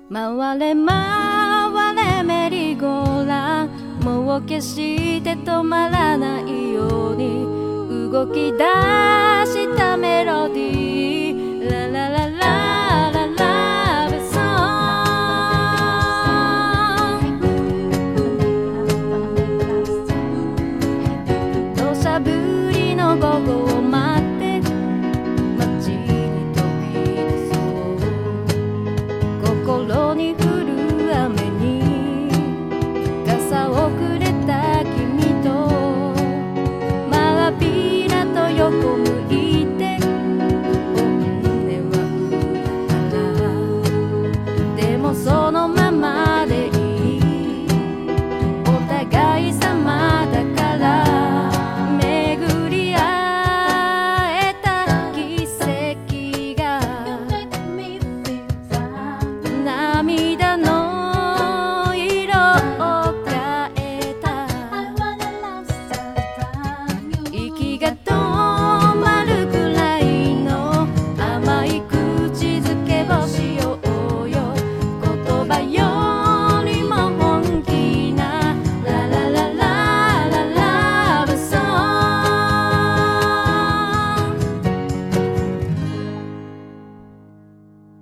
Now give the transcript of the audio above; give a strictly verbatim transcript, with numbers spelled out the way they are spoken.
回れ回れメリーゴーランもう決して止まらないように動き出したメロディーララララララブソン土砂降りの午後を待って街に飛び出そう心に